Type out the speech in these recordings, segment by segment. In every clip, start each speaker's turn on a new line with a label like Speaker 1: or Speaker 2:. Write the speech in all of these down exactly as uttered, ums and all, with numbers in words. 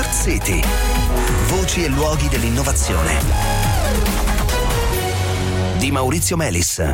Speaker 1: Smart City. Voci e luoghi dell'innovazione. Di Maurizio Melis.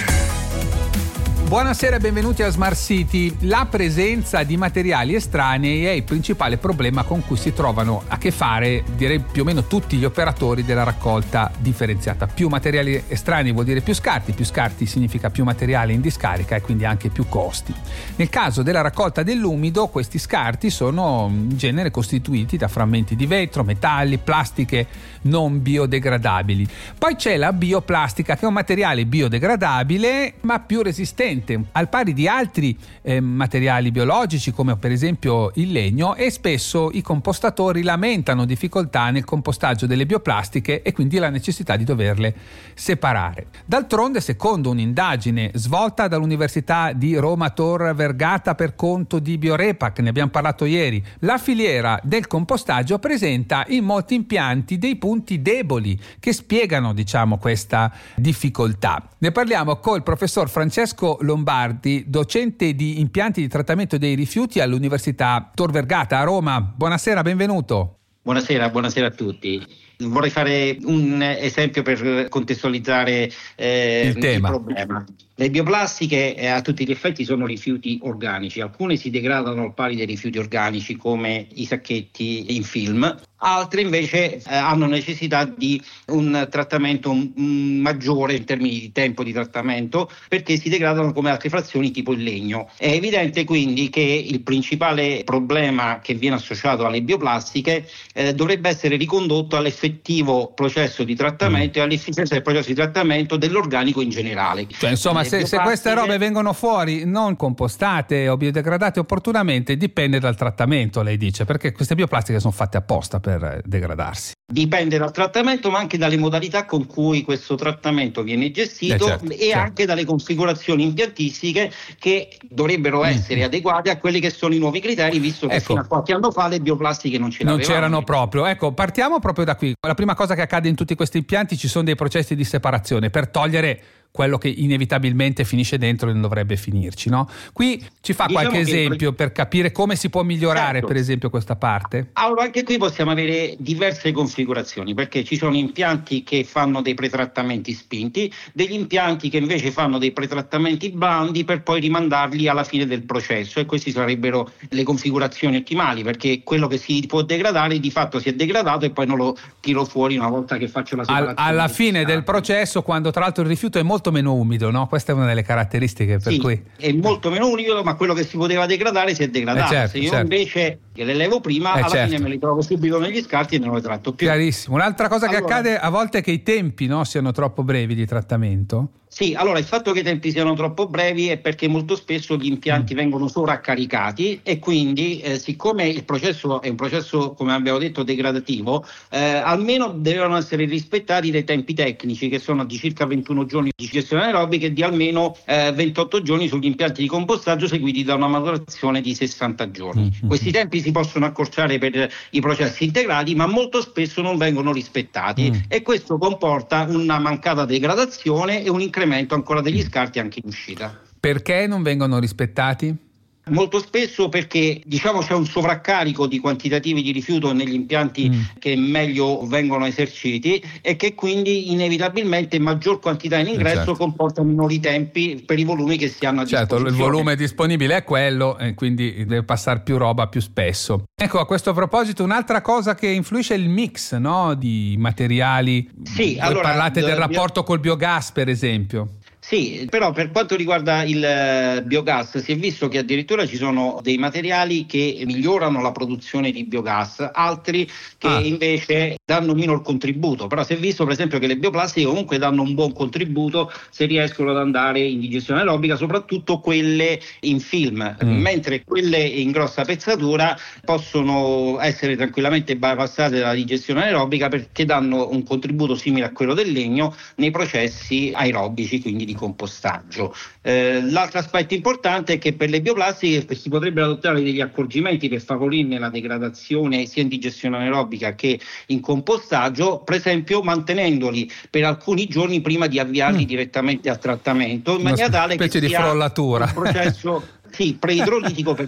Speaker 2: Buonasera e benvenuti a Smart City. La presenza di materiali estranei è il principale problema con cui si trovano a che fare, direi più o meno tutti gli operatori della raccolta differenziata. Più materiali estranei vuol dire più scarti, più scarti significa più materiale in discarica e quindi anche più costi. Nel caso della raccolta dell'umido, questi scarti sono in genere costituiti da frammenti di vetro, metalli, plastiche non biodegradabili. Poi c'è la bioplastica, che è un materiale biodegradabile ma più resistente al pari di altri eh, materiali biologici come per esempio il legno, e spesso i compostatori lamentano difficoltà nel compostaggio delle bioplastiche e quindi la necessità di doverle separare. D'altronde, secondo un'indagine svolta dall'Università di Roma Tor Vergata per conto di Biorepac, ne abbiamo parlato ieri, la filiera del compostaggio presenta in molti impianti dei punti deboli che spiegano, diciamo, questa difficoltà. Ne parliamo col professor Francesco Lombardi, docente di impianti di trattamento dei rifiuti all'Università Tor Vergata a Roma. Buonasera, benvenuto.
Speaker 3: Buonasera, buonasera a tutti. Vorrei fare un esempio per contestualizzare eh, il, il problema. Le bioplastiche eh, a tutti gli effetti sono rifiuti organici. Alcune si degradano al pari dei rifiuti organici come i sacchetti in film, altre invece eh, hanno necessità di un trattamento um, maggiore in termini di tempo di trattamento, perché si degradano come altre frazioni tipo il legno. È evidente quindi che il principale problema che viene associato alle bioplastiche eh, dovrebbe essere ricondotto all'effettivo processo di trattamento mm. e all'efficienza del processo di trattamento dell'organico in generale.
Speaker 2: Cioè, insomma, se, se queste robe vengono fuori non compostate o biodegradate opportunamente, dipende dal trattamento, lei dice, perché queste bioplastiche sono fatte apposta per degradarsi.
Speaker 3: Dipende dal trattamento, ma anche dalle modalità con cui questo trattamento viene gestito eh certo, e certo. anche dalle configurazioni impiantistiche che dovrebbero essere mm. adeguate a quelli che sono i nuovi criteri, visto che ecco. fino a qualche anno fa le bioplastiche non c'erano.
Speaker 2: Non c'erano proprio. Ecco, partiamo proprio da qui. La prima cosa che accade in tutti questi impianti, ci sono dei processi di separazione per togliere quello che inevitabilmente finisce dentro e non dovrebbe finirci, no? Qui ci fa diciamo qualche esempio per capire come si può migliorare, certo. per esempio, questa parte?
Speaker 3: Allora, anche qui possiamo avere diverse configurazioni, perché ci sono impianti che fanno dei pretrattamenti spinti, degli impianti che invece fanno dei pretrattamenti blandi per poi rimandarli alla fine del processo, e queste sarebbero le configurazioni ottimali, perché quello che si può degradare di fatto si è degradato e poi non lo tiro fuori una volta che faccio la separazione.
Speaker 2: All, alla fine del processo, quando tra l'altro il rifiuto è molto meno umido, no? Questa è una delle caratteristiche per
Speaker 3: sì,
Speaker 2: cui
Speaker 3: è molto meno umido, ma quello che si poteva degradare si è degradato.
Speaker 2: Eh certo,
Speaker 3: Se io
Speaker 2: certo.
Speaker 3: invece le levo prima,
Speaker 2: eh
Speaker 3: alla
Speaker 2: certo.
Speaker 3: fine me li trovo subito negli scarti e non le tratto più.
Speaker 2: Chiarissimo. Un'altra cosa
Speaker 3: allora,
Speaker 2: che accade a volte è che i tempi, no, siano troppo brevi di trattamento.
Speaker 3: Sì, allora il fatto che i tempi siano troppo brevi è perché molto spesso gli impianti mm. vengono sovraccaricati e quindi eh, siccome il processo è un processo, come abbiamo detto, degradativo, eh, almeno devono essere rispettati dei tempi tecnici che sono di circa ventuno giorni di gestione anaerobica e di almeno eh, ventotto giorni sugli impianti di compostaggio, seguiti da una maturazione di sessanta giorni. Mm-hmm. Questi tempi si possono accorciare per i processi integrati, ma molto spesso non vengono rispettati mm. e questo comporta una mancata degradazione e un incremento ancora degli scarti anche in uscita.
Speaker 2: Perché non vengono rispettati?
Speaker 3: Molto spesso perché diciamo c'è un sovraccarico di quantitativi di rifiuto negli impianti mm. che meglio vengono eserciti e che quindi inevitabilmente maggior quantità in ingresso certo. comporta minori tempi per i volumi che si hanno a
Speaker 2: certo,
Speaker 3: disposizione.
Speaker 2: Certo, il volume disponibile è quello e quindi deve passare più roba più spesso. Ecco, a questo proposito un'altra cosa che influisce è il mix, no, di materiali.
Speaker 3: Sì,
Speaker 2: voi
Speaker 3: allora,
Speaker 2: parlate del
Speaker 3: bio...
Speaker 2: rapporto col biogas, per esempio.
Speaker 3: Sì, però per quanto riguarda il biogas si è visto che addirittura ci sono dei materiali che migliorano la produzione di biogas, altri che ah. invece danno minor contributo, però si è visto per esempio che le bioplastiche comunque danno un buon contributo se riescono ad andare in digestione aerobica, soprattutto quelle in film, mm. mentre quelle in grossa pezzatura possono essere tranquillamente bypassate dalla digestione aerobica perché danno un contributo simile a quello del legno nei processi aerobici, quindi di compostaggio. Eh, l'altro aspetto importante è che per le bioplastiche si potrebbero adottare degli accorgimenti per favorirne la degradazione sia in digestione anaerobica che in compostaggio, per esempio mantenendoli per alcuni giorni prima di avviarli mm. direttamente al trattamento, in maniera tale che sia
Speaker 2: di frollatura.
Speaker 3: un processo sì, preidrolitico, perché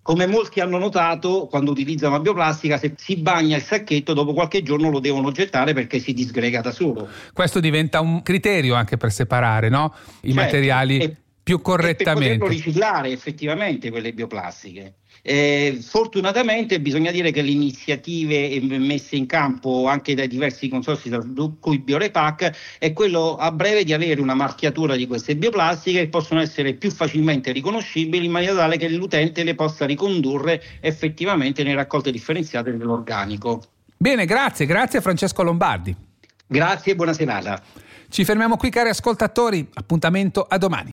Speaker 3: come molti hanno notato, quando utilizzano la bioplastica, se si bagna il sacchetto dopo qualche giorno lo devono gettare perché si disgrega da solo.
Speaker 2: Questo diventa un criterio anche per separare, no? I certo, materiali e, più correttamente.
Speaker 3: E per poterlo riciclare effettivamente quelle bioplastiche. Eh, fortunatamente bisogna dire che le iniziative messe in campo anche dai diversi consorzi, tra cui Biorepack, è quello a breve di avere una marchiatura di queste bioplastiche che possono essere più facilmente riconoscibili, in maniera tale che l'utente le possa ricondurre effettivamente nelle raccolte differenziate dell'organico.
Speaker 2: Bene, grazie, grazie a Francesco Lombardi.
Speaker 3: Grazie e buona serata.
Speaker 2: Ci fermiamo qui, cari ascoltatori, appuntamento a domani.